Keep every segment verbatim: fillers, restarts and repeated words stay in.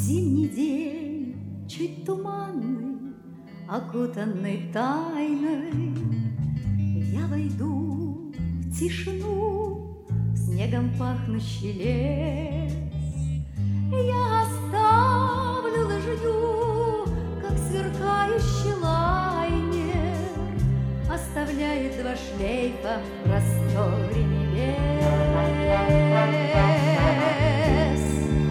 зимний день, чуть туманный, окутанный тайной, я войду в тишину, снегом пахнущий лес. Я оставлю лыжню, как сверкающий лайнер оставляет два шлейфа в просторе небес.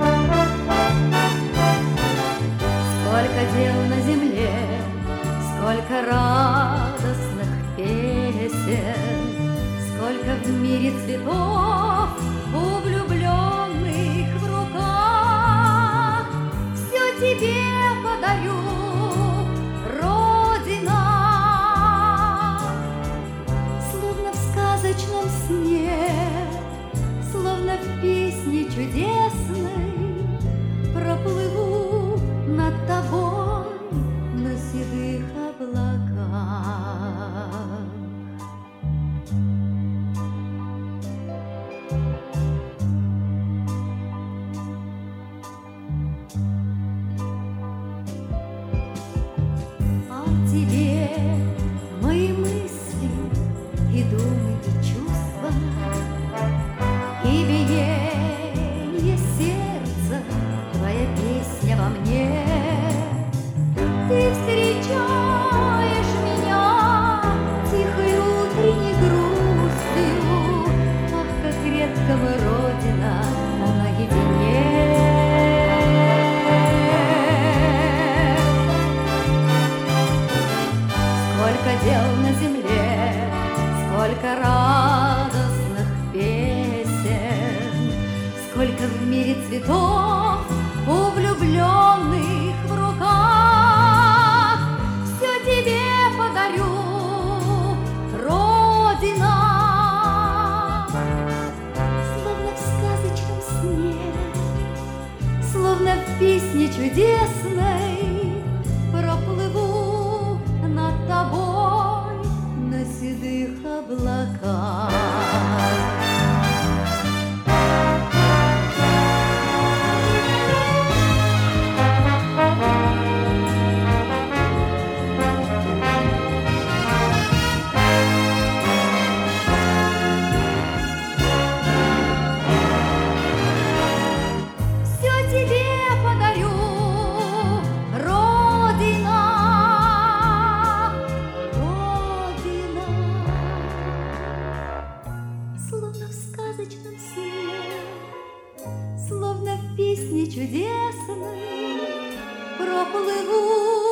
Сколько дел на земле, сколько радостных песен, сколько в мире цветов у влюбленных в руках. Все тебе подарю, Родина, словно в сказочном сне, словно в песне чудесной проплыву над тобой на седых облаках. А тебе мои мысли и думы, и чувства, и биение сердца, твоя песня во мне. Ты встречаешь меня тихой утренней грустью. Ах, как редко мы, Родина, наедине. Сколько дел на земле, сколько радостных песен, сколько в мире цветов у влюбленных в руках. Все тебе подарю, Родина, словно в сказочном сне, словно в песне чудесной проплыву над тобой на седых облаках. Словно в песне чудесной проплыву